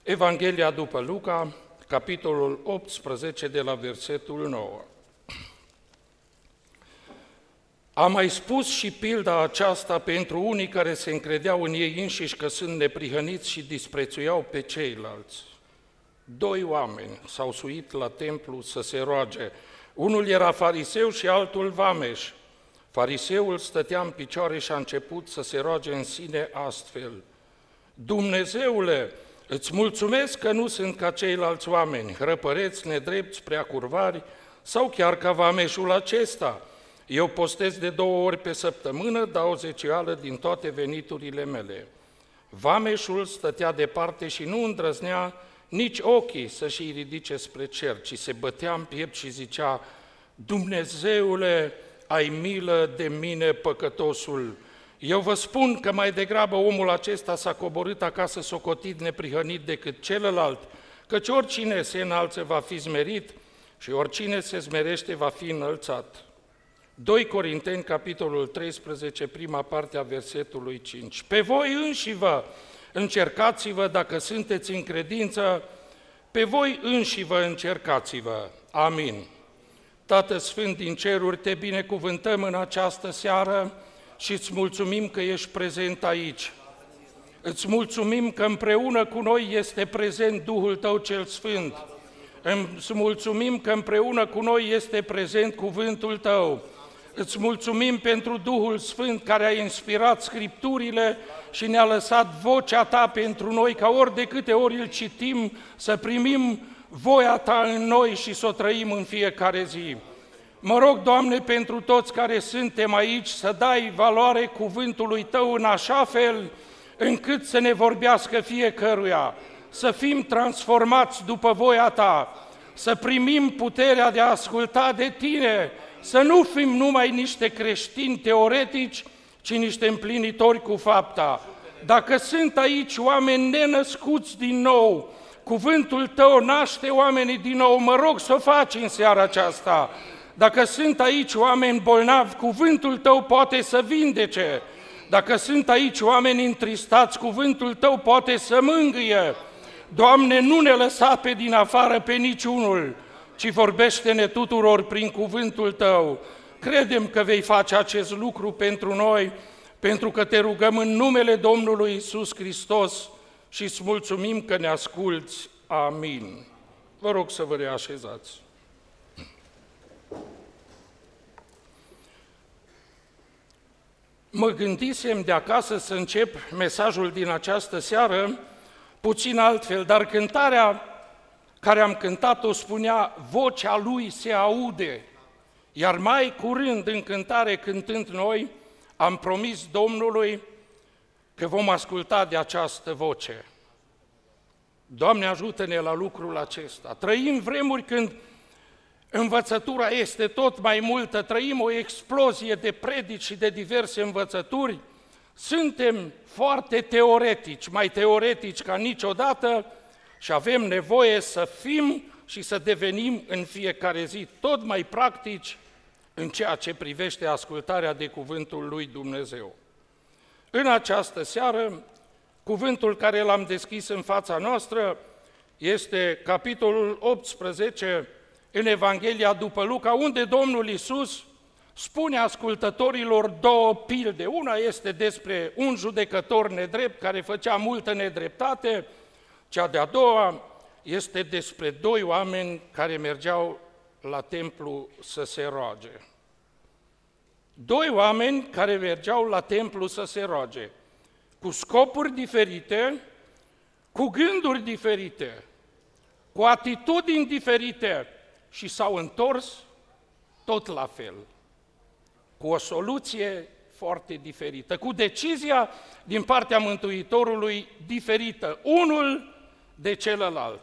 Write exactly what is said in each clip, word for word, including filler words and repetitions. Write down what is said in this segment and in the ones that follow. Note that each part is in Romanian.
Evanghelia după Luca, capitolul optsprezece, de la versetul nouă. Am mai spus și pilda aceasta pentru unii care se încredeau în ei înșiși că sunt neprihăniți și disprețuiau pe ceilalți. Doi oameni s-au suit la templu să se roage. Unul era fariseu și altul vameș. Fariseul stătea în picioare și a început să se roage în sine astfel: Dumnezeule, îți mulțumesc că nu sunt ca ceilalți oameni, hrăpăreți, nedrepți, prea curvari, sau chiar ca vameșul acesta. Eu postez de două ori pe săptămână, dau zecioală din toate veniturile mele. Vameșul stătea departe și nu îndrăznea nici ochii să-și ridice spre cer, ci se bătea în piept și zicea: Dumnezeule, ai milă de mine, păcătosul. Eu vă spun că mai degrabă omul acesta s-a coborât acasă socotit neprihănit decât celălalt, căci oricine se înalță va fi smerit și oricine se smerește va fi înălțat. doi Corinteni, capitolul treisprezece, prima parte a versetului cinci. Pe voi înșivă încercați-vă dacă sunteți în credință, pe voi înșivă încercați-vă. Amin. Tată Sfânt din ceruri, te binecuvântăm în această seară și îți mulțumim că ești prezent aici. Îți mulțumim că împreună cu noi este prezent Duhul Tău cel Sfânt. Îți mulțumim că împreună cu noi este prezent cuvântul Tău. Îți mulțumim pentru Duhul Sfânt care a inspirat Scripturile și ne-a lăsat vocea Ta pentru noi, ca ori de câte ori îl citim, să primim voia Ta în noi și să o trăim în fiecare zi. Mă rog, Doamne, pentru toți care suntem aici, să dai valoare cuvântului Tău în așa fel încât să ne vorbească fiecăruia, să fim transformați după voia Ta, să primim puterea de a asculta de Tine, să nu fim numai niște creștini teoretici, ci niște împlinitori cu fapta. Dacă sunt aici oameni nenăscuți din nou, cuvântul Tău naște oamenii din nou, mă rog să o faci în seara aceasta. Dacă sunt aici oameni bolnavi, cuvântul Tău poate să vindece. Dacă sunt aici oameni întristați, cuvântul Tău poate să mângâie. Doamne, nu ne lăsa pe din afară pe niciunul, ci vorbește-ne tuturor prin cuvântul Tău. Credem că vei face acest lucru pentru noi, pentru că Te rugăm în numele Domnului Iisus Hristos și îți mulțumim că ne asculți. Amin. Vă rog să vă reașezați. Mă gândisem de acasă să încep mesajul din această seară puțin altfel, dar cântarea care am cântat-o spunea: vocea lui se aude. Iar mai curând, în cântare cântând noi, am promis Domnului că vom asculta de această voce. Doamne, ajută-ne la lucrul acesta. Trăim vremuri când învățătura este tot mai multă, trăim o explozie de predici și de diverse învățături, suntem foarte teoretici, mai teoretici ca niciodată, și avem nevoie să fim și să devenim în fiecare zi tot mai practici în ceea ce privește ascultarea de cuvântul lui Dumnezeu. În această seară, cuvântul care l-am deschis în fața noastră este capitolul optsprezece în Evanghelia după Luca, unde Domnul Iisus spune ascultătorilor două pilde. Una este despre un judecător nedrept care făcea multă nedreptate, cea de-a doua este despre doi oameni care mergeau la templu să se roage. Doi oameni care mergeau la templu să se roage, cu scopuri diferite, cu gânduri diferite, cu atitudini diferite, și s-au întors tot la fel, cu o soluție foarte diferită, cu decizia din partea Mântuitorului diferită, unul de celălalt.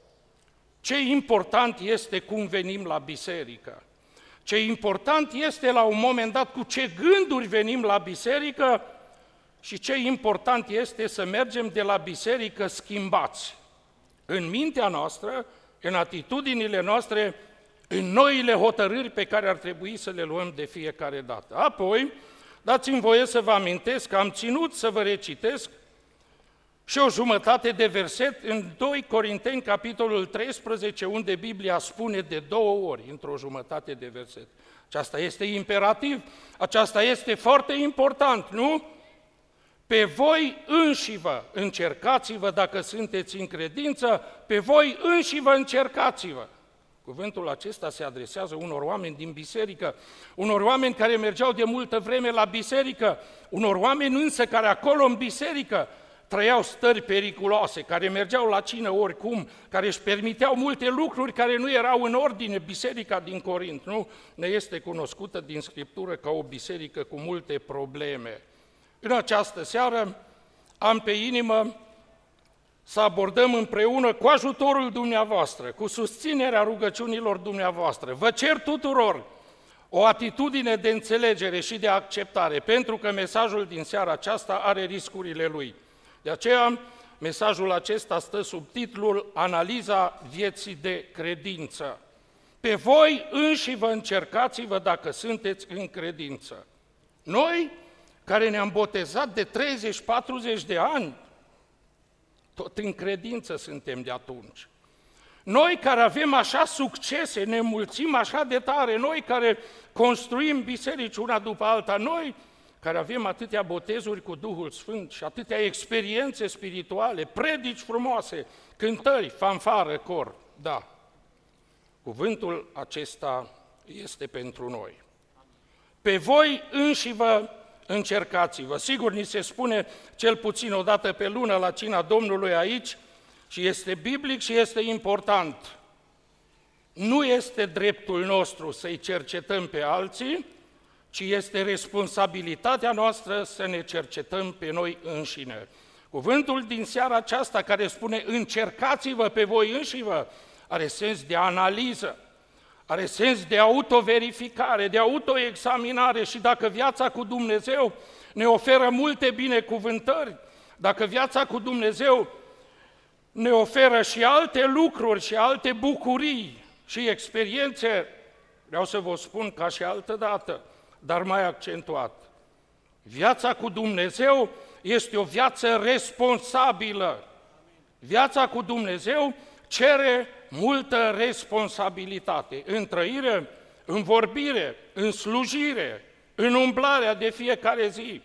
Ce important este cum venim la biserică, ce important este la un moment dat cu ce gânduri venim la biserică și ce important este să mergem de la biserică schimbați în mintea noastră, în atitudinile noastre, în noile hotărâri pe care ar trebui să le luăm de fiecare dată. Apoi, dați-mi voie să vă amintesc că am ținut să vă recitesc și o jumătate de verset în doi Corinteni, capitolul treisprezece, unde Biblia spune de două ori, într-o jumătate de verset. Aceasta este imperativ, aceasta este foarte important, nu? Pe voi înșivă încercați-vă dacă sunteți în credință, pe voi înșivă încercați-vă. Cuvântul acesta se adresează unor oameni din biserică, unor oameni care mergeau de multă vreme la biserică, unor oameni însă care acolo în biserică trăiau stări periculoase, care mergeau la cină oricum, care își permiteau multe lucruri care nu erau în ordine. Biserica din Corint, nu? Ne este cunoscută din Scriptură ca o biserică cu multe probleme. În această seară am pe inimă să abordăm împreună, cu ajutorul dumneavoastră, cu susținerea rugăciunilor dumneavoastră. Vă cer tuturor o atitudine de înțelegere și de acceptare, pentru că mesajul din seara aceasta are riscurile lui. De aceea, mesajul acesta stă sub titlul Analiza vieții de credință. Pe voi înși vă încercați-vă dacă sunteți în credință. Noi, care ne-am botezat de treizeci patruzeci de ani, tot în credință suntem de atunci. Noi care avem așa succese, ne mulțim așa de tare, noi care construim biserici una după alta, noi care avem atâtea botezuri cu Duhul Sfânt și atâtea experiențe spirituale, predici frumoase, cântări, fanfară, cor, da. Cuvântul acesta este pentru noi. Pe voi înși vă încercați-vă. Sigur, ni se spune cel puțin o dată pe lună la cina Domnului aici și este biblic și este important. Nu este dreptul nostru să-i cercetăm pe alții, ci este responsabilitatea noastră să ne cercetăm pe noi înșine. Cuvântul din seara aceasta care spune încercați-vă pe voi înșivă are sens de analiză, are sens de autoverificare, de autoexaminare și dacă viața cu Dumnezeu ne oferă multe binecuvântări, dacă viața cu Dumnezeu ne oferă și alte lucruri și alte bucurii și experiențe, vreau să vă spun ca și altă dată, dar mai accentuat. Viața cu Dumnezeu este o viață responsabilă. Viața cu Dumnezeu cere multă responsabilitate în trăire, în vorbire, în slujire, în umblarea de fiecare zi.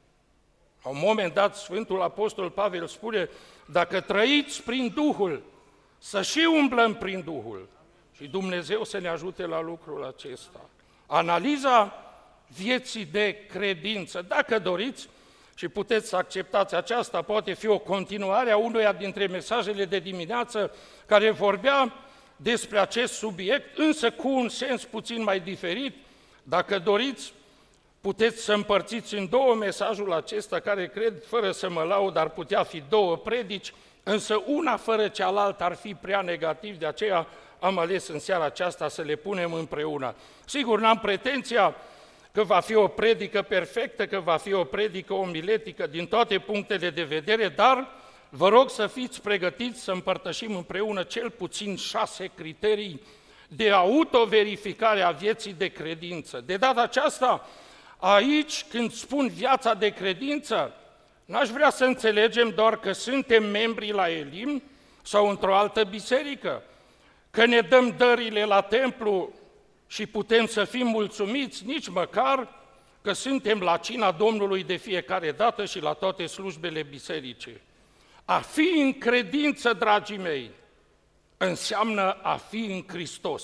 La un moment dat, Sfântul Apostol Pavel spune, dacă trăiți prin Duhul, să și umblăm prin Duhul. Și Dumnezeu să ne ajute la lucrul acesta. Analiza vieții de credință. Dacă doriți și puteți să acceptați aceasta, poate fi o continuare a unuia dintre mesajele de dimineață care vorbea despre acest subiect, însă cu un sens puțin mai diferit. Dacă doriți, puteți să împărțiți în două mesajul acesta, care cred, fără să mă laud, ar putea fi două predici, însă una fără cealaltă ar fi prea negativ, de aceea am ales în seara aceasta să le punem împreună. Sigur, n-am pretenția că va fi o predică perfectă, că va fi o predică omiletică din toate punctele de vedere, dar vă rog să fiți pregătiți să împărtășim împreună cel puțin șase criterii de autoverificare a vieții de credință. De data aceasta, aici, când spun viața de credință, n-aș vrea să înțelegem doar că suntem membri la Elim sau într-o altă biserică, că ne dăm dările la templu și putem să fim mulțumiți, nici măcar că suntem la cina Domnului de fiecare dată și la toate slujbele bisericii. A fi în credință, dragii mei, înseamnă a fi în Hristos.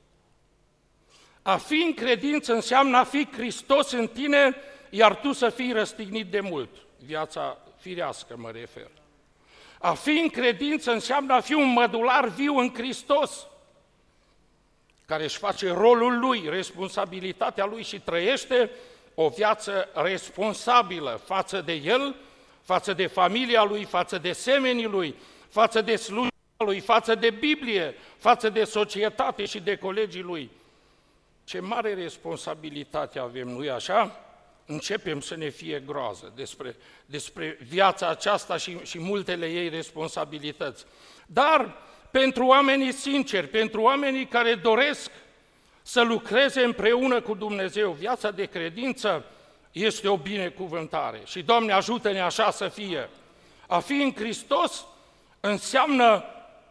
A fi în credință înseamnă a fi Hristos în tine, iar tu să fii răstignit de mult. Viața firească mă refer. A fi în credință înseamnă a fi un mădular viu în Hristos, care își face rolul lui, responsabilitatea lui și trăiește o viață responsabilă față de el, față de familia lui, față de semenii lui, față de slujba lui, față de Biblie, față de societate și de colegii lui. Ce mare responsabilitate avem, nu-i așa? Începem să ne fie groază despre, despre viața aceasta și, și multele ei responsabilități. Dar pentru oamenii sinceri, pentru oamenii care doresc să lucreze împreună cu Dumnezeu, viața de credință este o binecuvântare. Și, Doamne, ajută-ne așa să fie. A fi în Hristos înseamnă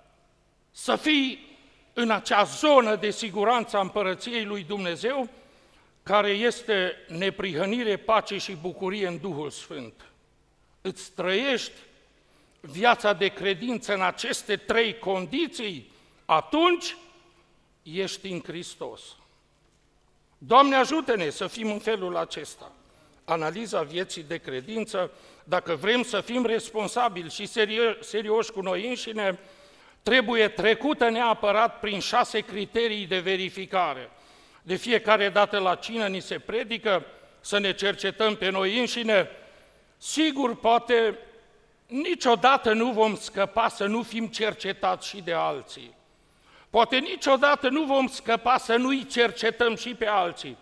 să fii în acea zonă de siguranță a împărăției lui Dumnezeu, care este neprihănire, pace și bucurie în Duhul Sfânt. Îți trăiești viața de credință în aceste trei condiții, atunci ești în Hristos. Doamne, ajută-ne să fim în felul acesta. Analiza vieții de credință, dacă vrem să fim responsabili și serioși cu noi înșine, trebuie trecută neapărat prin șase criterii de verificare. De fiecare dată la cină ni se predică să ne cercetăm pe noi înșine. Sigur, poate niciodată nu vom scăpa să nu fim cercetați și de alții. Poate niciodată nu vom scăpa să nu-i cercetăm și pe alții.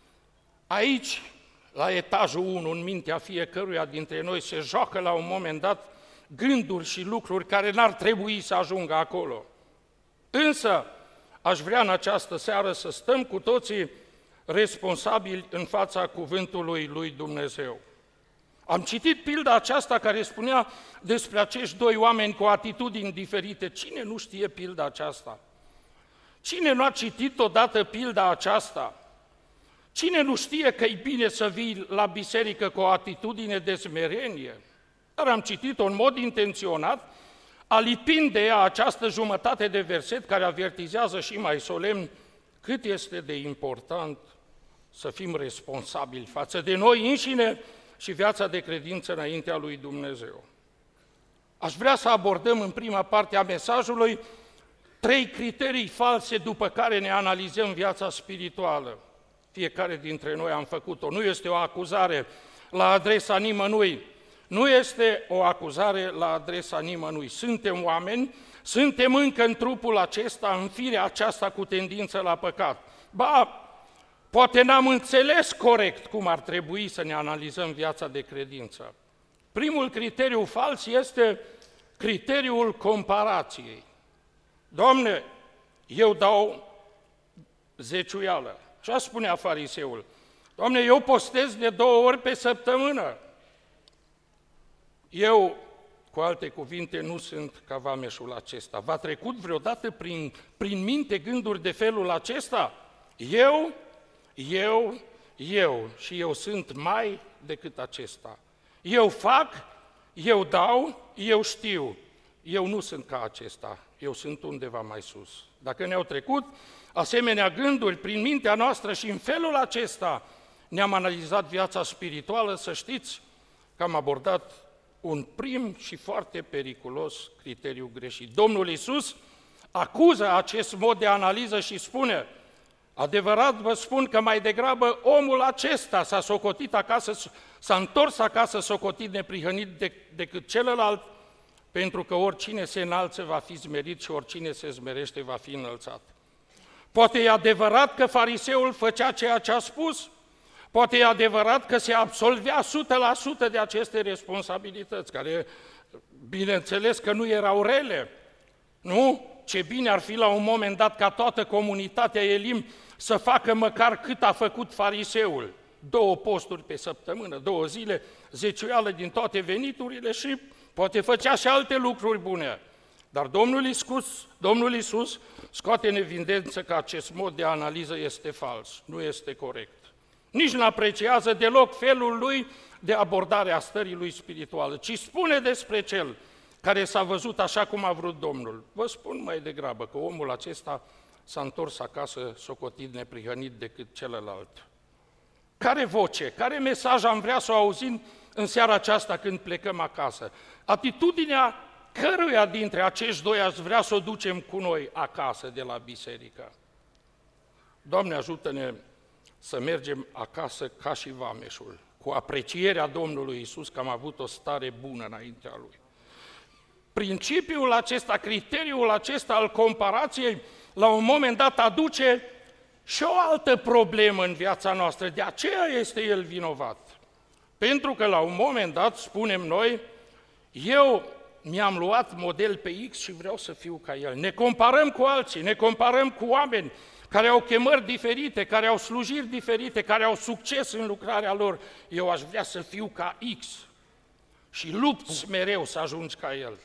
Aici, la etajul unu, în mintea fiecăruia dintre noi, se joacă la un moment dat gânduri și lucruri care n-ar trebui să ajungă acolo. Însă, aș vrea în această seară să stăm cu toții responsabili în fața cuvântului lui Dumnezeu. Am citit pilda aceasta care spunea despre acești doi oameni cu atitudini diferite. Cine nu știe pilda aceasta? Cine nu a citit odată pilda aceasta? Cine nu știe că e bine să vii la biserică cu o atitudine de smerenie? Dar am citit-o în mod intenționat, alipind de ea această jumătate de verset care avertizează și mai solemn cât este de important să fim responsabili față de noi înșine și viața de credință înaintea lui Dumnezeu. Aș vrea să abordăm în prima parte a mesajului trei criterii false după care ne analizăm viața spirituală. Fiecare dintre noi am făcut-o. Nu este o acuzare la adresa nimănui. Nu este o acuzare la adresa nimănui. Suntem oameni, suntem încă în trupul acesta, în firea aceasta cu tendință la păcat. Ba, poate n-am înțeles corect cum ar trebui să ne analizăm viața de credință. Primul criteriu fals este criteriul comparației. Doamne, eu dau zeciuială. Ce spunea fariseul? Doamne, eu postez de două ori pe săptămână. Eu, cu alte cuvinte, nu sunt ca vameșul acesta. V-a trecut vreodată prin, prin minte gânduri de felul acesta? Eu, eu, eu și eu sunt mai decât acesta. Eu fac, eu dau, eu știu. Eu nu sunt ca acesta, eu sunt undeva mai sus. Dacă ne-au trecut asemenea gânduri prin mintea noastră și în felul acesta ne-am analizat viața spirituală, să știți că am abordat un prim și foarte periculos criteriu greșit. Domnul Iisus acuză acest mod de analiză și spune: adevărat vă spun că mai degrabă omul acesta s-a socotit acasă, s-a întors acasă socotit neprihănit de, decât celălalt, pentru că oricine se înalță va fi smerit și oricine se smerește va fi înălțat. Poate e adevărat că fariseul făcea ceea ce a spus, poate e adevărat că se absolvea o sută la sută de aceste responsabilități, care, bineînțeles că nu erau rele, nu? Ce bine ar fi la un moment dat ca toată comunitatea Elim să facă măcar cât a făcut fariseul, două posturi pe săptămână, două zile, zeciuială din toate veniturile și poate făcea și alte lucruri bune. Dar Domnul Iisus, Domnul Iisus scoate în evidență că acest mod de analiză este fals, nu este corect. Nici nu apreciază deloc felul lui de abordare a stării lui spirituală, ci spune despre cel care s-a văzut așa cum a vrut Domnul. Vă spun mai degrabă că omul acesta s-a întors acasă socotit neprihănit decât celălalt. Care voce, care mesaj am vrea să o auzim în seara aceasta când plecăm acasă? Atitudinea căruia dintre acești doi ați vrea să o ducem cu noi acasă de la biserică? Doamne, ajută-ne să mergem acasă ca și vameșul, cu aprecierea Domnului Iisus că am avut o stare bună înaintea Lui. Principiul acesta, criteriul acesta al comparației, la un moment dat aduce și o altă problemă în viața noastră. De aceea este el vinovat. Pentru că la un moment dat, spunem noi, eu mi-am luat model pe X și vreau să fiu ca el. Ne comparăm cu alții, ne comparăm cu oameni care au chemări diferite, care au slujiri diferite, care au succes în lucrarea lor. Eu aș vrea să fiu ca X. și lupți mereu să ajungi ca El.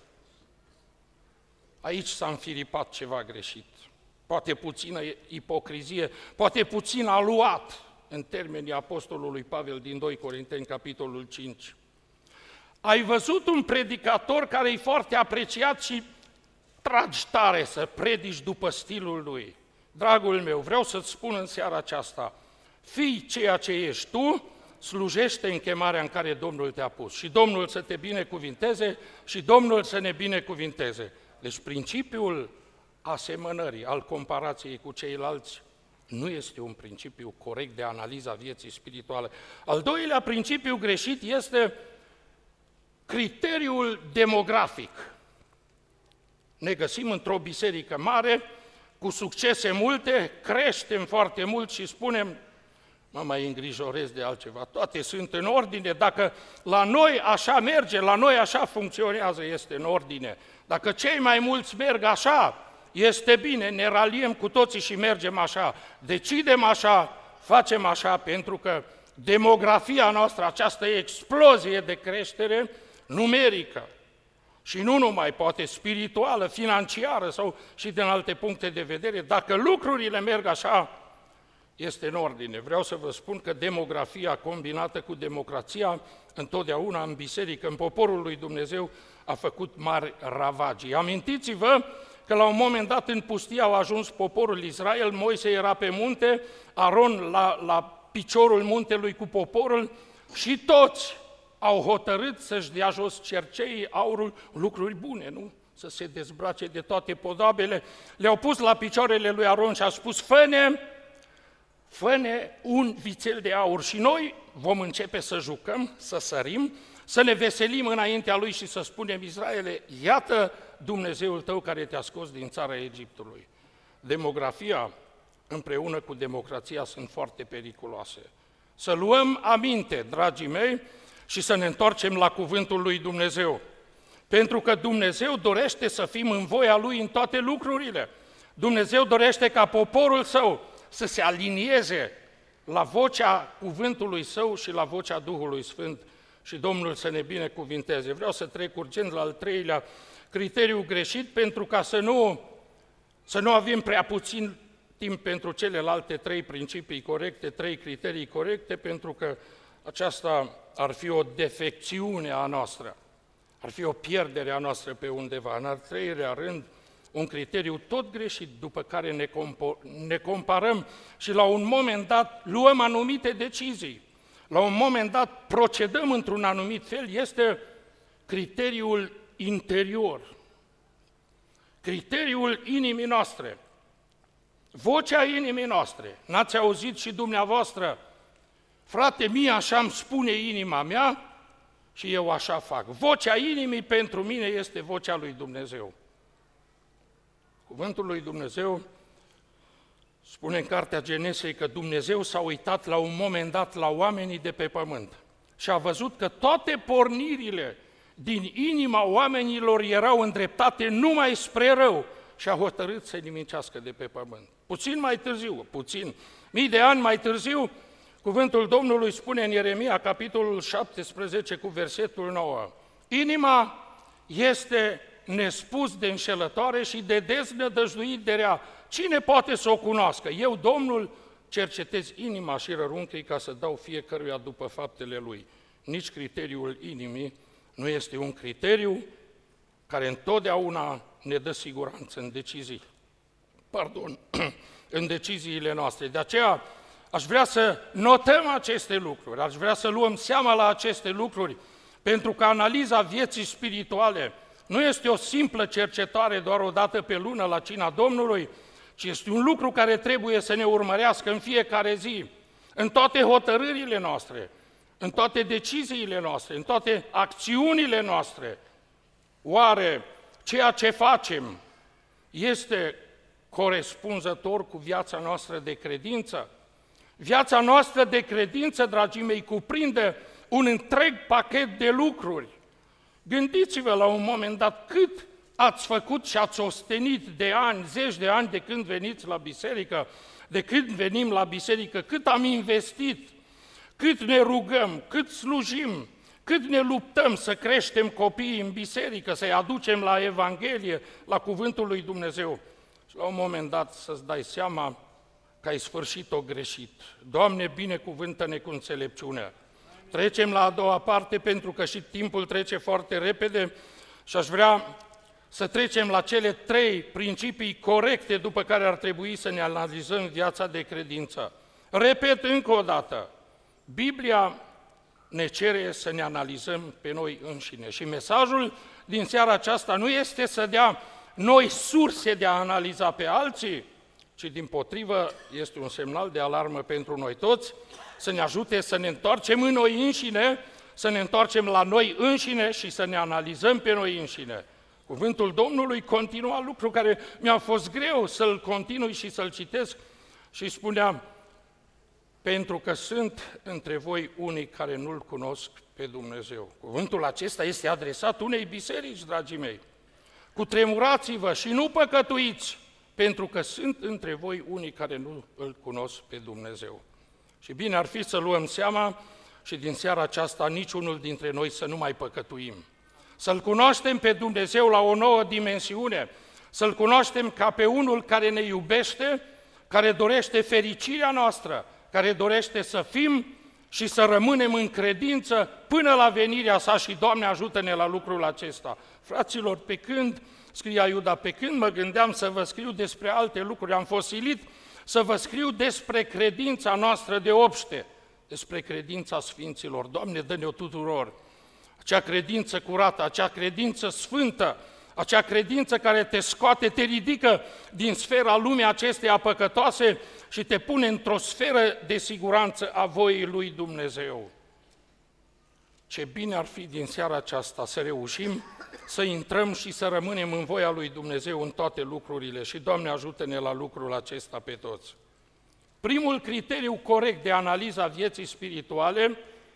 Aici s-a înfiripat ceva greșit. Poate puțină ipocrizie, poate puțin aluat în termenii apostolului Pavel din doi Corinteni, capitolul cinci. Ai văzut un predicator care e foarte apreciat și tragi tare să predici după stilul lui. Dragul meu, vreau să-ți spun în seara aceasta, fii ceea ce ești tu, slujește în chemarea în care Domnul te-a pus. Și Domnul să te binecuvinteze și Domnul să ne binecuvinteze. Deci principiul asemănării, al comparației cu ceilalți, nu este un principiu corect de analiză a vieții spirituale. Al doilea principiu greșit este criteriul demografic. Ne găsim într-o biserică mare, cu succese multe, creștem foarte mult și spunem, mă mai îngrijorez de altceva, toate sunt în ordine, dacă la noi așa merge, la noi așa funcționează, este în ordine. Dacă cei mai mulți merg așa, este bine, ne raliem cu toții și mergem așa. Decidem așa, facem așa, pentru că demografia noastră, această explozie de creștere numerică, și nu numai, poate spirituală, financiară sau și din alte puncte de vedere, dacă lucrurile merg așa, este în ordine. Vreau să vă spun că demografia combinată cu democrația, întotdeauna în biserică, în poporul lui Dumnezeu, a făcut mari ravagii. Amintiți-vă că la un moment dat în pustie au ajuns poporul Israel, Moise era pe munte, Aron la, la piciorul muntelui cu poporul și toți au hotărât să-și dea jos cerceii, aurul, lucruri bune, nu? Să se dezbrace de toate podabele. Le-au pus la picioarele lui Aron și a spus, fă-ne, fă-ne un vițel de aur și noi vom începe să jucăm, să sărim, să ne veselim înaintea lui și să spunem, Israele, iată Dumnezeul tău care te-a scos din țara Egiptului. Demografia împreună cu democrația sunt foarte periculoase. Să luăm aminte, dragii mei, și să ne întoarcem la cuvântul lui Dumnezeu. Pentru că Dumnezeu dorește să fim în voia Lui în toate lucrurile. Dumnezeu dorește ca poporul Său să se alinieze la vocea cuvântului Său și la vocea Duhului Sfânt și Domnul să ne binecuvinteze. Vreau să trec urgent la al treilea criteriu greșit, pentru ca să nu, să nu avem prea puțin timp pentru celelalte trei principii corecte, trei criterii corecte, pentru că aceasta ar fi o defecțiune a noastră, ar fi o pierdere a noastră pe undeva. În al treilea rând, un criteriu tot greșit după care ne, ne comparăm și la un moment dat luăm anumite decizii, la un moment dat procedăm într-un anumit fel, este criteriul interior, criteriul inimii noastre, vocea inimii noastre. N-ați auzit și dumneavoastră, frate, mie așa îmi spune inima mea și eu așa fac. Vocea inimii pentru mine este vocea lui Dumnezeu. Cuvântul lui Dumnezeu spune în cartea Genesei că Dumnezeu s-a uitat la un moment dat la oamenii de pe pământ și a văzut că toate pornirile din inima oamenilor erau îndreptate numai spre rău și a hotărât să-i nimicească de pe pământ. Puțin mai târziu, puțin, mii de ani mai târziu, cuvântul Domnului spune în Ieremia, capitolul șaptesprezece, cu versetul nouă, inima este nespus de înșelătoare și de deznădăjduit de rea. Cine poate să o cunoască? Eu, Domnul, cercetez inima și rărunchii ca să dau fiecăruia după faptele lui. Nici criteriul inimii nu este un criteriu care întotdeauna ne dă siguranță în decizii. Pardon, în deciziile noastre. De aceea aș vrea să notăm aceste lucruri, aș vrea să luăm seama la aceste lucruri, pentru că analiza vieții spirituale nu este o simplă cercetare doar o dată pe lună la cina Domnului, ci este un lucru care trebuie să ne urmărească în fiecare zi, în toate hotărârile noastre, în toate deciziile noastre, în toate acțiunile noastre. Oare ceea ce facem este corespunzător cu viața noastră de credință? Viața noastră de credință, dragii mei, cuprinde un întreg pachet de lucruri. Gândiți-vă la un moment dat cât ați făcut și ați ostenit de ani, zeci de ani de când veniți la biserică, de când venim la biserică, cât am investit, cât ne rugăm, cât slujim, cât ne luptăm să creștem copiii în biserică, să-i aducem la Evanghelie, la Cuvântul lui Dumnezeu. Și la un moment dat să-ți dai seama că ai sfârșit-o greșit. Doamne, binecuvântă-ne cu înțelepciunea. Trecem la a doua parte, pentru că și timpul trece foarte repede și aș vrea să trecem la cele trei principii corecte după care ar trebui să ne analizăm viața de credință. Repet încă o dată, Biblia ne cere să ne analizăm pe noi înșine și mesajul din seara aceasta nu este să dea noi surse de a analiza pe alții, ci dimpotrivă este un semnal de alarmă pentru noi toți, să ne ajute să ne întoarcem în noi înșine, să ne întoarcem la noi înșine și să ne analizăm pe noi înșine. Cuvântul Domnului continua lucru care mi-a fost greu să-l continui și să-l citesc și spunea: pentru că sunt între voi unii care nu-L cunosc pe Dumnezeu. Cuvântul acesta este adresat unei biserici, dragii mei. Cutremurați-vă și nu păcătuiți, pentru că sunt între voi unii care nu Îl cunosc pe Dumnezeu. Și bine ar fi să luăm seama și din seara aceasta niciunul dintre noi să nu mai păcătuim. Să-L cunoaștem pe Dumnezeu la o nouă dimensiune, să-L cunoaștem ca pe unul care ne iubește, care dorește fericirea noastră, care dorește să fim și să rămânem în credință până la venirea sa și, Doamne, ajută-ne la lucrul acesta. Fraților, pe când, scria Iuda, pe când mă gândeam să vă scriu despre alte lucruri, am fost silit să vă scriu despre credința noastră de obște, despre credința Sfinților. Doamne, dă-ne-o tuturor, acea credință curată, acea credință sfântă, acea credință care te scoate, te ridică din sfera lumii acesteia păcătoase și te pune într-o sferă de siguranță a voii lui Dumnezeu. Ce bine ar fi din seara aceasta să reușim să intrăm și să rămânem în voia lui Dumnezeu în toate lucrurile și, Doamne, ajută-ne la lucrul acesta pe toți. Primul criteriu corect de analiza vieții spirituale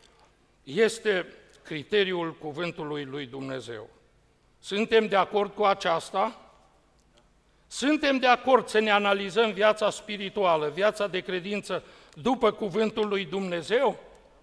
este criteriul cuvântului lui Dumnezeu. Suntem de acord cu aceasta? Suntem de acord să ne analizăm viața spirituală, viața de credință după cuvântul lui Dumnezeu?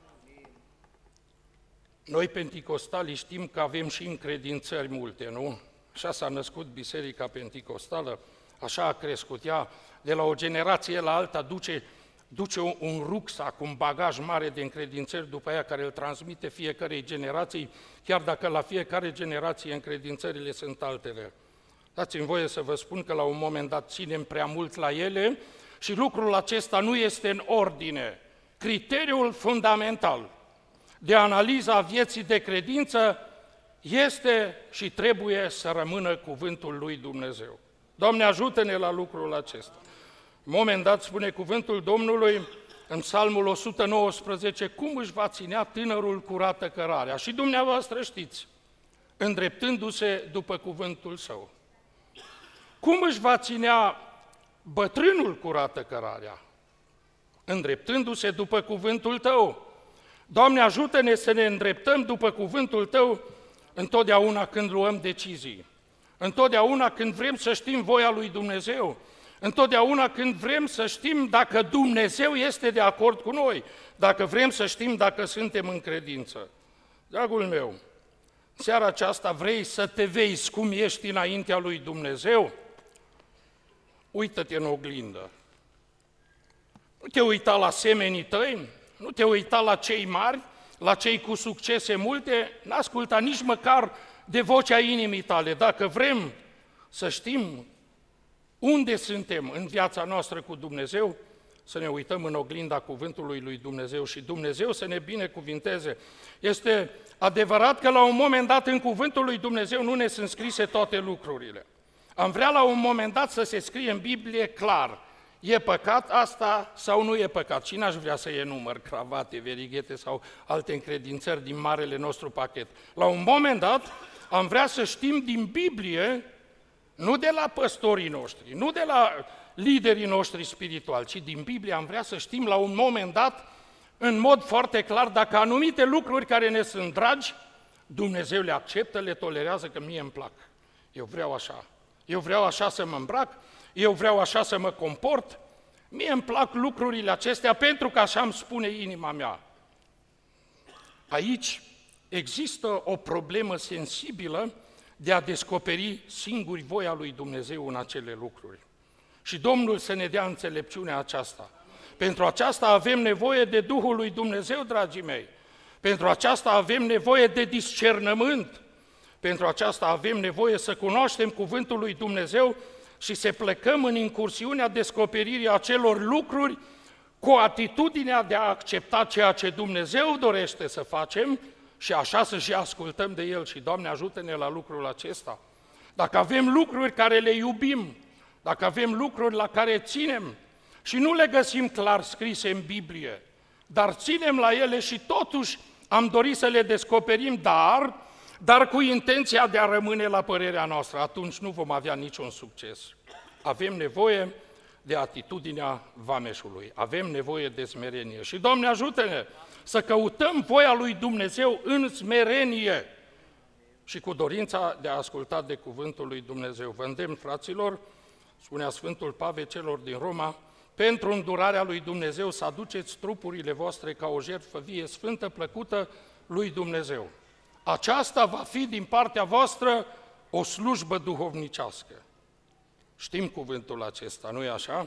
Noi, penticostali, știm că avem și încredințări multe, nu? Așa s-a născut Biserica Penticostală, așa a crescut ea, de la o generație la alta duce, duce un, un rucsac, un bagaj mare de încredințări după ea care îl transmite fiecarei generații, chiar dacă la fiecare generație încredințările sunt altele. Dați-mi voie să vă spun că la un moment dat ținem prea mult la ele și lucrul acesta nu este în ordine. Criteriul fundamental de analiza vieții de credință este și trebuie să rămână cuvântul lui Dumnezeu. Doamne, ajută-ne la lucrul acesta. În moment dat spune cuvântul Domnului în Psalmul o sută nouăsprezece, cum își va ținea tânărul curată cărarea? Și dumneavoastră știți, îndreptându-se după cuvântul său. Cum își va ținea bătrânul curată cărarea? Îndreptându-se după cuvântul tău. Doamne, ajută-ne să ne îndreptăm după cuvântul tău întotdeauna când luăm decizii, întotdeauna când vrem să știm voia lui Dumnezeu, întotdeauna când vrem să știm dacă Dumnezeu este de acord cu noi, dacă vrem să știm dacă suntem în credință. Dragul meu, seara aceasta vrei să te vezi cum ești înaintea lui Dumnezeu? Uită-te în oglindă. Nu te uita la semenii tăi, nu te uita la cei mari, la cei cu succese multe, n-asculta nici măcar de vocea inimii tale. Dacă vrem să știm unde suntem în viața noastră cu Dumnezeu, să ne uităm în oglinda cuvântului lui Dumnezeu și Dumnezeu să ne binecuvinteze. Este adevărat că la un moment dat în cuvântul lui Dumnezeu nu ne sunt scrise toate lucrurile. Am vrea la un moment dat să se scrie în Biblie clar, e păcat asta sau nu e păcat? Și n-aș vrea să enumăr cravate, verighete sau alte încredințări din marele nostru pachet. La un moment dat am vrea să știm din Biblie, nu de la păstorii noștri, nu de la liderii noștri spirituali, ci din Biblie am vrea să știm la un moment dat, în mod foarte clar, dacă anumite lucruri care ne sunt dragi, Dumnezeu le acceptă, le tolerează, că mie îmi plac. Eu vreau așa. Eu vreau așa să mă îmbrac, eu vreau așa să mă comport, mie îmi plac lucrurile acestea pentru că așa îmi spune inima mea. Aici există o problemă sensibilă de a descoperi singuri voia lui Dumnezeu în acele lucruri. Și Domnul să ne dea înțelepciunea aceasta. Pentru aceasta avem nevoie de Duhul lui Dumnezeu, dragii mei. Pentru aceasta avem nevoie de discernământ. Pentru aceasta avem nevoie să cunoaștem cuvântul lui Dumnezeu și să plecăm în incursiunea descoperirii acelor lucruri cu atitudinea de a accepta ceea ce Dumnezeu dorește să facem și așa să și ascultăm de El. Și, Doamne, ajută-ne la lucrul acesta. Dacă avem lucruri care le iubim, dacă avem lucruri la care ținem și nu le găsim clar scrise în Biblie, dar ținem la ele și totuși am dorit să le descoperim, dar, dar cu intenția de a rămâne la părerea noastră, atunci nu vom avea niciun succes. Avem nevoie de atitudinea vameșului, avem nevoie de smerenie. Și, Doamne, ajută-ne să căutăm voia lui Dumnezeu în smerenie și cu dorința de a asculta de cuvântul lui Dumnezeu. Vă îndemn, fraților, spunea Sfântul Pavel celor din Roma, pentru îndurarea lui Dumnezeu să aduceți trupurile voastre ca o jertfă vie, sfântă, plăcută lui Dumnezeu. Aceasta va fi din partea voastră o slujbă duhovnicească. Știm cuvântul acesta, nu-i așa?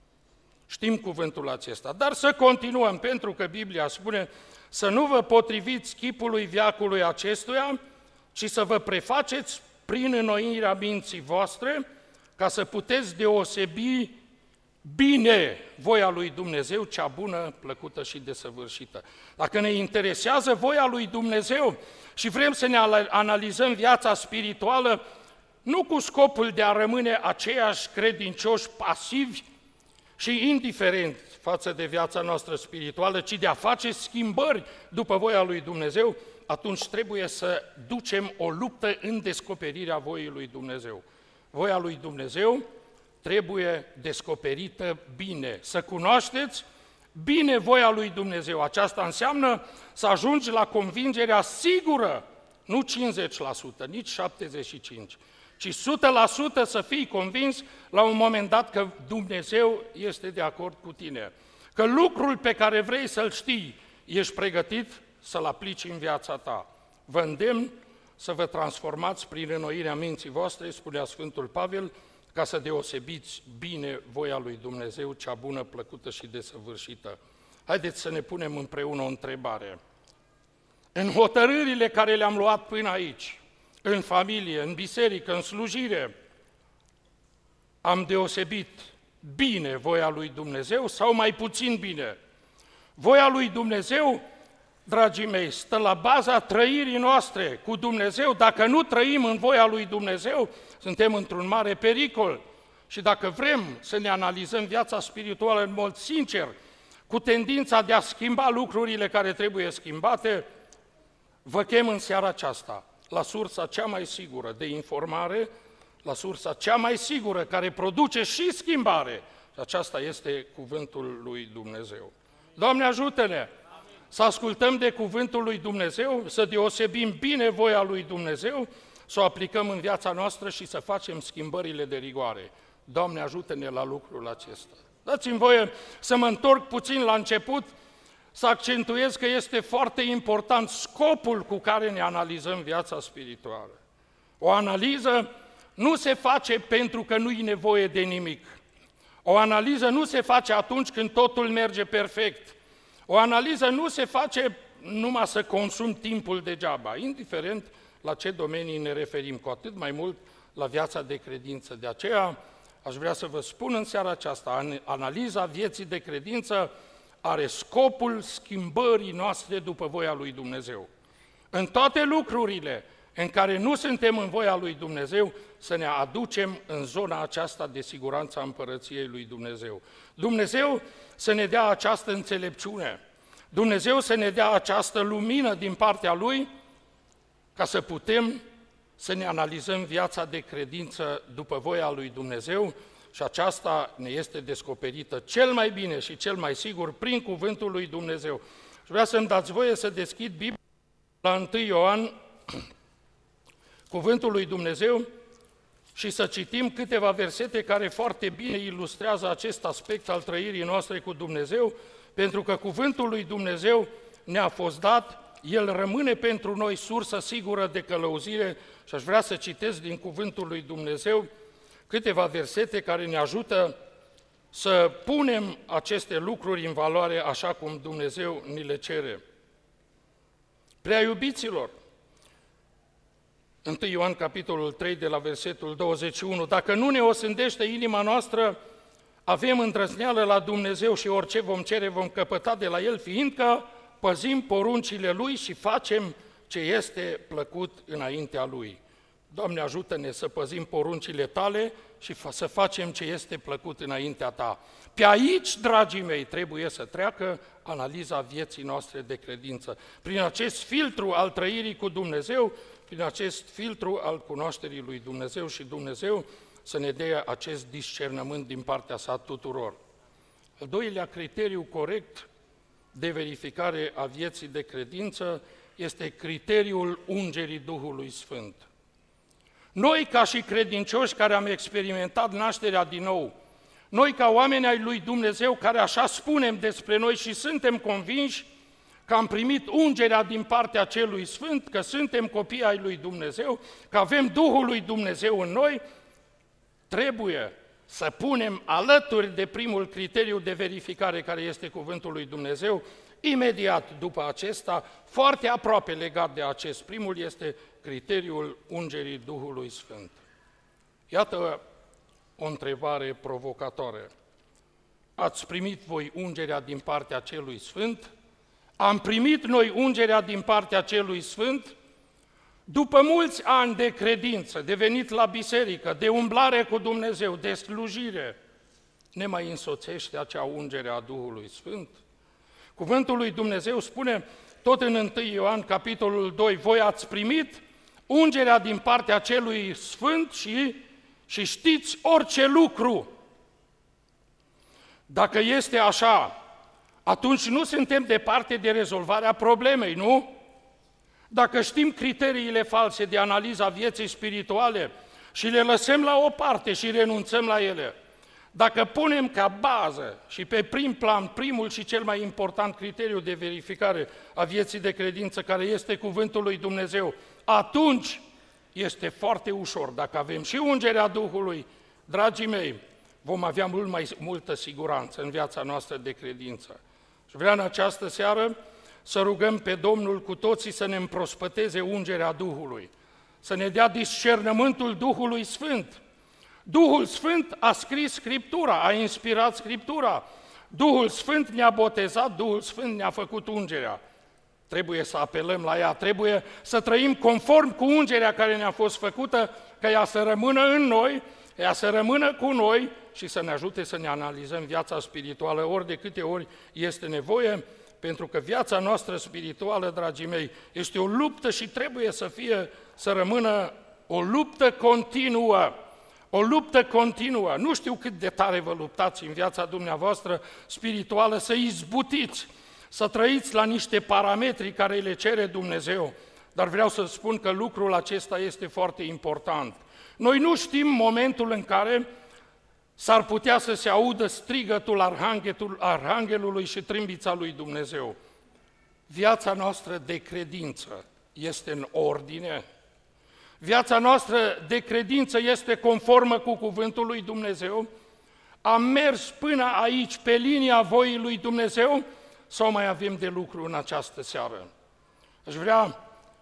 Știm cuvântul acesta, dar să continuăm, pentru că Biblia spune să nu vă potriviți chipului veacului acestuia, ci să vă prefaceți prin înnoirea minții voastre, ca să puteți deosebi bine voia lui Dumnezeu, cea bună, plăcută și desăvârșită. Dacă ne interesează voia lui Dumnezeu și vrem să ne analizăm viața spirituală, nu cu scopul de a rămâne aceiași credincioși pasivi și indiferenți față de viața noastră spirituală, ci de a face schimbări după voia lui Dumnezeu, atunci trebuie să ducem o luptă în descoperirea voii lui Dumnezeu. Voia lui Dumnezeu trebuie descoperită bine. Să cunoașteți bine voia lui Dumnezeu. Aceasta înseamnă să ajungi la convingerea sigură, nu cincizeci la sută, nici șaptezeci și cinci la sută, ci o sută la sută să fii convins la un moment dat că Dumnezeu este de acord cu tine. Că lucrul pe care vrei să-l știi, ești pregătit să-l aplici în viața ta. Vă îndemn să vă transformați prin înnoirea minții voastre, spunea Sfântul Pavel, ca să deosebiți bine voia lui Dumnezeu, cea bună, plăcută și desăvârșită. Haideți să ne punem împreună o întrebare. În hotărârile care le-am luat până aici, în familie, în biserică, în slujire, am deosebit bine voia lui Dumnezeu sau mai puțin bine? Voia lui Dumnezeu, dragii mei, stă la baza trăirii noastre cu Dumnezeu. Dacă nu trăim în voia lui Dumnezeu, suntem într-un mare pericol. Și dacă vrem să ne analizăm viața spirituală în mod sincer, cu tendința de a schimba lucrurile care trebuie schimbate, vă chem în seara aceasta la sursa cea mai sigură de informare, la sursa cea mai sigură care produce și schimbare. Și aceasta este cuvântul lui Dumnezeu. Doamne, ajută-ne să ascultăm de cuvântul lui Dumnezeu, să deosebim bine voia lui Dumnezeu, să o aplicăm în viața noastră și să facem schimbările de rigoare. Doamne, ajută-ne la lucrul acesta. Dați-mi voie să mă întorc puțin la început, să accentuez că este foarte important scopul cu care ne analizăm viața spirituală. O analiză nu se face pentru că nu e nevoie de nimic. O analiză nu se face atunci când totul merge perfect. O analiză nu se face numai să consumi timpul degeaba, indiferent la ce domenii ne referim, cu atât mai mult la viața de credință. De aceea aș vrea să vă spun în seara aceasta, analiza vieții de credință are scopul schimbării noastre după voia lui Dumnezeu. În toate lucrurile în care nu suntem în voia lui Dumnezeu, să ne aducem în zona aceasta de siguranță a împărăției lui Dumnezeu. Dumnezeu să ne dea această înțelepciune, Dumnezeu să ne dea această lumină din partea Lui, ca să putem să ne analizăm viața de credință după voia lui Dumnezeu, și aceasta ne este descoperită cel mai bine și cel mai sigur prin cuvântul lui Dumnezeu. Și vreau să-mi dați voie să deschid Biblia la întâi Ioan, cuvântul lui Dumnezeu, și să citim câteva versete care foarte bine ilustrează acest aspect al trăirii noastre cu Dumnezeu, pentru că cuvântul lui Dumnezeu ne-a fost dat El rămâne pentru noi sursă sigură de călăuzire și aș vrea să citesc din Cuvântul lui Dumnezeu câteva versete care ne ajută să punem aceste lucruri în valoare așa cum Dumnezeu ni le cere. Prea iubiților, întâi Ioan, capitolul trei, de la versetul douăzeci și unu, dacă nu ne osândește inima noastră, avem îndrăzneală la Dumnezeu și orice vom cere vom căpăta de la El, fiindcă păzim poruncile Lui și facem ce este plăcut înaintea Lui. Doamne, ajută-ne să păzim poruncile Tale și să facem ce este plăcut înaintea Ta. Pe aici, dragii mei, trebuie să treacă analiza vieții noastre de credință. Prin acest filtru al trăirii cu Dumnezeu, prin acest filtru al cunoașterii lui Dumnezeu și Dumnezeu să ne dea acest discernământ din partea sa tuturor. Al doilea criteriu corect de verificare a vieții de credință este criteriul ungerii Duhului Sfânt. Noi, ca și credincioși care am experimentat nașterea din nou, noi, ca oameni ai lui Dumnezeu, care așa spunem despre noi și suntem convinși că am primit ungerea din partea Celui Sfânt, că suntem copii ai lui Dumnezeu, că avem Duhul lui Dumnezeu în noi, trebuie să punem alături de primul criteriu de verificare, care este Cuvântul lui Dumnezeu, imediat după acesta, foarte aproape legat de acest primul, este criteriul ungerii Duhului Sfânt. Iată o întrebare provocatoare. Ați primit voi ungerea din partea Celui Sfânt? Am primit noi ungerea din partea Celui Sfânt? După mulți ani de credință, de venit la biserică, de umblare cu Dumnezeu, de slujire, ne mai însoțește acea ungere a Duhului Sfânt? Cuvântul lui Dumnezeu spune, tot în întâi Ioan, capitolul doi, voi ați primit ungerea din partea Celui Sfânt și, și știți orice lucru. Dacă este așa, atunci nu suntem departe de rezolvarea problemei, nu? Dacă știm criteriile false de analiză a vieții spirituale și le lăsăm la o parte și renunțăm la ele, dacă punem ca bază și pe prim plan primul și cel mai important criteriu de verificare a vieții de credință, care este Cuvântul lui Dumnezeu, atunci este foarte ușor. Dacă avem și ungerea Duhului, dragii mei, vom avea mult mai multă siguranță în viața noastră de credință. Și vreau în această seară să rugăm pe Domnul cu toții să ne împrospăteze ungerea Duhului, să ne dea discernământul Duhului Sfânt. Duhul Sfânt a scris Scriptura, a inspirat Scriptura. Duhul Sfânt ne-a botezat, Duhul Sfânt ne-a făcut ungerea. Trebuie să apelăm la ea, trebuie să trăim conform cu ungerea care ne-a fost făcută, ca ea să rămână în noi, ea să rămână cu noi și să ne ajute să ne analizăm viața spirituală ori de câte ori este nevoie, pentru că viața noastră spirituală, dragii mei, este o luptă și trebuie să fie, să rămână o luptă continuă. O luptă continuă. Nu știu cât de tare vă luptați în viața dumneavoastră spirituală să izbutiți, să trăiți la niște parametri care le cere Dumnezeu, dar vreau să spun că lucrul acesta este foarte important. Noi nu știm momentul în care s-ar putea să se audă strigătul arhanghelului și trâmbița lui Dumnezeu. Viața noastră de credință este în ordine? Viața noastră de credință este conformă cu Cuvântul lui Dumnezeu? Am mers până aici pe linia voii lui Dumnezeu sau mai avem de lucru în această seară? Aș vrea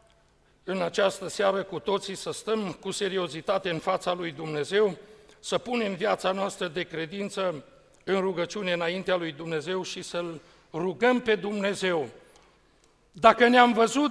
în această seară cu toții să stăm cu seriozitate în fața lui Dumnezeu, să punem viața noastră de credință în rugăciune înaintea lui Dumnezeu și să-L rugăm pe Dumnezeu. Dacă ne-am văzut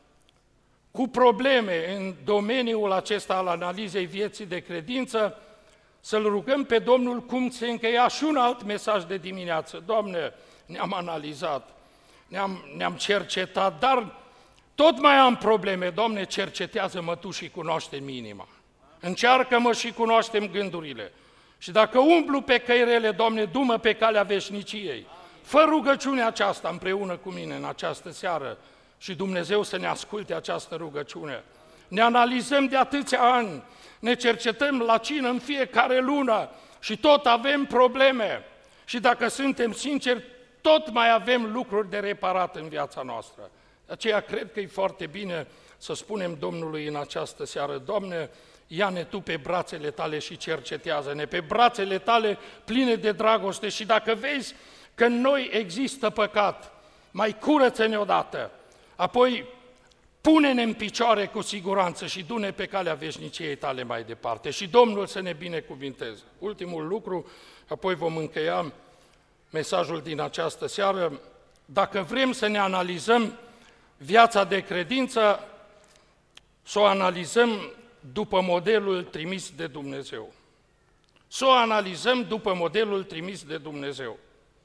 cu probleme în domeniul acesta al analizei vieții de credință, să-L rugăm pe Domnul, cum se încheia și un alt mesaj de dimineață. Doamne, ne-am analizat, ne-am, ne-am cercetat, dar tot mai am probleme. Doamne, cercetează-mă Tu și cunoaște-mi inima. Încearcă-mă și cunoaște-mi gândurile. Și dacă umblu pe căi rele, Doamne, du-mă pe calea veșniciei. Fă rugăciunea aceasta împreună cu mine în această seară și Dumnezeu să ne asculte această rugăciune. Ne analizăm de atâția ani, ne cercetăm la cină în fiecare lună și tot avem probleme. Și dacă suntem sinceri, tot mai avem lucruri de reparat în viața noastră. De aceea cred că e foarte bine să spunem Domnului în această seară: Doamne, ia-ne Tu pe brațele Tale și cercetează-ne, pe brațele Tale pline de dragoste, și dacă vezi că în noi există păcat, mai curăță-ne odată, apoi pune-ne în picioare cu siguranță și du-ne pe calea veșniciei Tale mai departe. Și Domnul să ne binecuvinteze. Ultimul lucru, apoi vom încheia mesajul din această seară: dacă vrem să ne analizăm viața de credință, să o analizăm după modelul trimis de Dumnezeu. Să o analizăm după modelul trimis de Dumnezeu.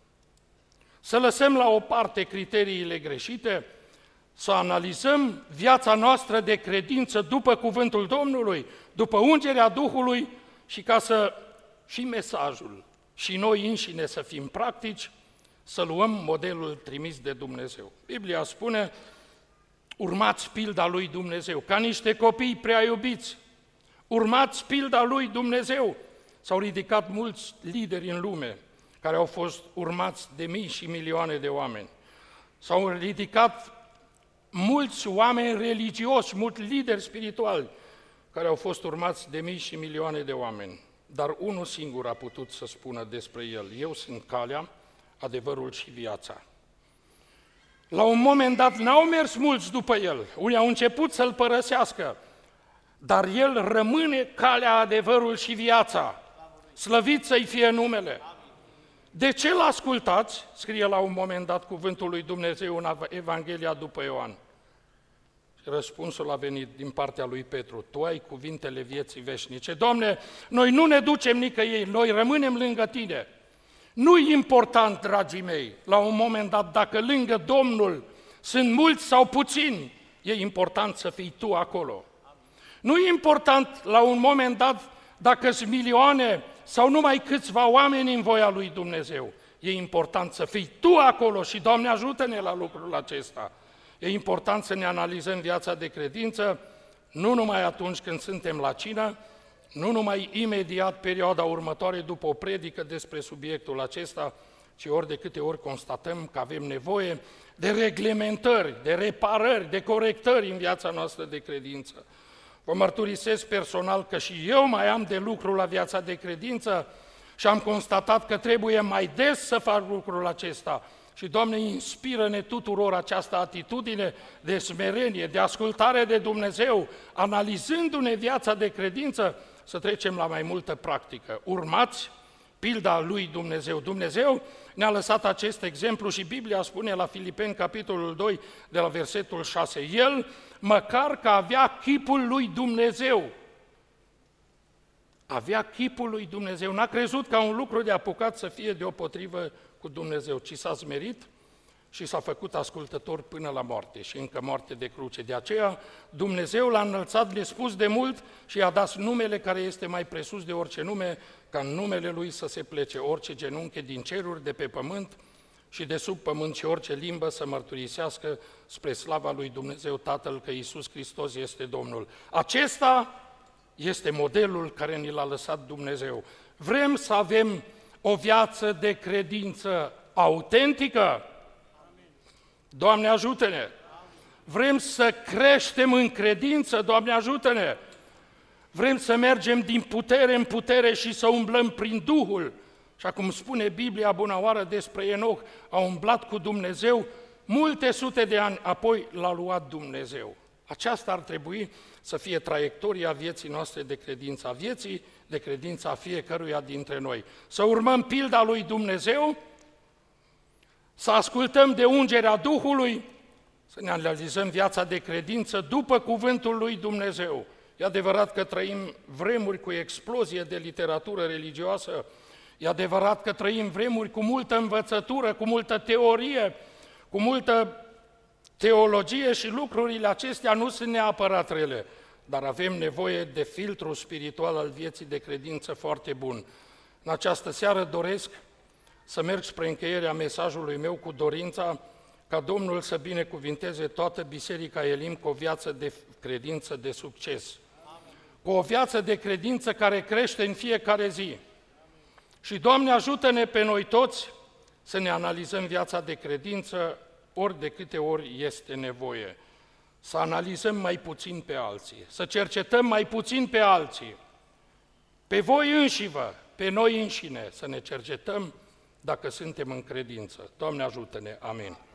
Să lăsăm la o parte criteriile greșite, să analizăm viața noastră de credință după cuvântul Domnului, după ungerea Duhului, și ca să și mesajul și noi înșine să fim practici, să luăm modelul trimis de Dumnezeu. Biblia spune: urmați pilda lui Dumnezeu, ca niște copii prea iubiți. Urmați pilda lui Dumnezeu. S-au ridicat mulți lideri în lume care au fost urmați de mii și milioane de oameni. S-au ridicat mulți oameni religioși, mulți lideri spirituali care au fost urmați de mii și milioane de oameni. Dar unul singur a putut să spună despre el: eu sunt calea, adevărul și viața. La un moment dat n-au mers mulți după el, unii au început să-l părăsească, dar el rămâne calea, adevărul și viața. Slăvit să-i fie numele! De ce l-ascultați? Scrie la un moment dat cuvântul lui Dumnezeu în Evanghelia după Ioan. Și răspunsul a venit din partea lui Petru: tu ai cuvintele vieții veșnice. Doamne, noi nu ne ducem nicăieri, noi rămânem lângă Tine. Nu-i important, dragii mei, la un moment dat, dacă lângă Domnul sunt mulți sau puțini, e important să fii tu acolo. Nu e important la un moment dat dacă sunt milioane sau numai câțiva oameni în voia lui Dumnezeu. E important să fii tu acolo și, Doamne, ajută-ne la lucrul acesta. E important să ne analizăm viața de credință, nu numai atunci când suntem la cină, nu numai imediat perioada următoare după o predică despre subiectul acesta, ci ori de câte ori constatăm că avem nevoie de reglementări, de reparări, de corectări în viața noastră de credință. Vă mărturisesc personal că și eu mai am de lucru la viața de credință și am constatat că trebuie mai des să fac lucrul acesta. Și, Doamne, inspiră-ne tuturor această atitudine de smerenie, de ascultare de Dumnezeu, analizându-ne viața de credință, să trecem la mai multă practică. Urmați pilda lui Dumnezeu. Dumnezeu ne-a lăsat acest exemplu și Biblia spune la Filipeni, capitolul doi, de la versetul șase, El, măcar că avea chipul lui Dumnezeu, avea chipul lui Dumnezeu, n-a crezut ca un lucru de apucat să fie deopotrivă cu Dumnezeu, ci s-a smerit și s-a făcut ascultător până la moarte și încă moarte de cruce. De aceea Dumnezeu l-a înălțat nespus de mult și i-a dat numele care este mai presus de orice nume, ca în numele Lui să se plece orice genunchi din ceruri, de pe pământ și de sub pământ și orice limbă să mărturisească spre slava lui Dumnezeu Tatăl că Iisus Hristos este Domnul. Acesta este modelul care ni l-a lăsat Dumnezeu. Vrem să avem o viață de credință autentică? Doamne, ajută-ne! Vrem să creștem în credință? Doamne, ajută-ne! Vrem să mergem din putere în putere și să umblăm prin Duhul? Și acum spune Biblia bunăoară despre Enoch, a umblat cu Dumnezeu multe sute de ani, apoi l-a luat Dumnezeu. Aceasta ar trebui să fie traiectoria vieții noastre de credință, a vieții de credință a fiecăruia dintre noi. Să urmăm pilda lui Dumnezeu, să ascultăm de ungerea Duhului, să ne analizăm viața de credință după cuvântul lui Dumnezeu. E adevărat că trăim vremuri cu explozie de literatură religioasă, e adevărat că trăim vremuri cu multă învățătură, cu multă teorie, cu multă teologie și lucrurile acestea nu sunt neapărat rele, dar avem nevoie de filtru spiritual al vieții de credință foarte bun. În această seară doresc să merg spre încheierea mesajului meu cu dorința ca Domnul să binecuvinteze toată Biserica Elim cu o viață de credință de succes, cu o viață de credință care crește în fiecare zi. Și, Doamne, ajută-ne pe noi toți să ne analizăm viața de credință ori de câte ori este nevoie, să analizăm mai puțin pe alții, să cercetăm mai puțin pe alții, pe voi înșivă, pe noi înșine, să ne cercetăm dacă suntem în credință. Doamne ajută-ne, amin.